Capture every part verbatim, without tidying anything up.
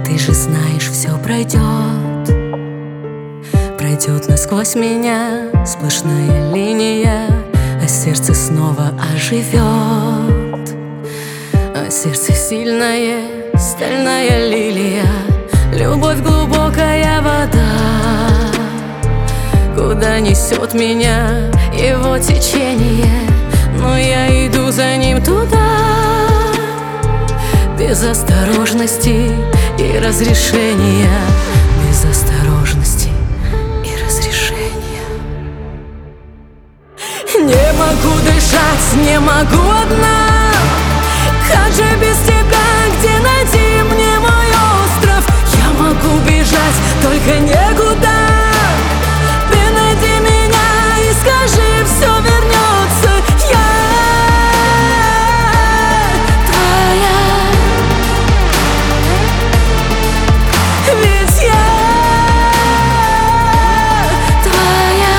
Ты же знаешь, все пройдет, пройдет насквозь меня сплошная линия, а сердце снова оживет. А сердце сильное, стальная лилия, любовь глубокая вода. Куда несет меня его течение, но я иду за ним туда. Без осторожности и разрешения, без осторожности и разрешения. Не могу дышать, не могу одна. Как же без тебя, где найти мне мой остров? Я могу бежать, только некуда. Ты найди меня и скажи, все вернется. Я твоя, ведь я твоя.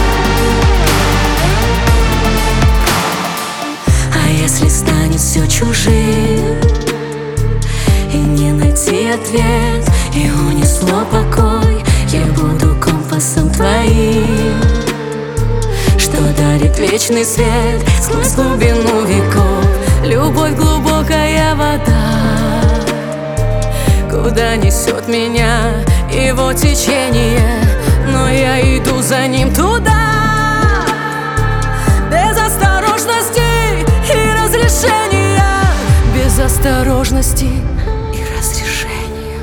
А если станет все чужим и не найти ответ, и унесло покой, я буду компасом твоим, что дарит вечный свет сквозь глубину веков. Любовь глубокая вода, куда несет меня его течение, но я иду за ним туда. Без осторожности и разрешения, без осторожности и разрешения.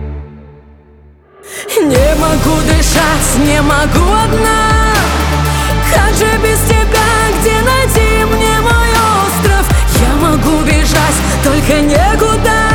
Не могу дышать, не могу одна. Как же без тебя, где найти мне мой остров? Я могу бежать, только некуда.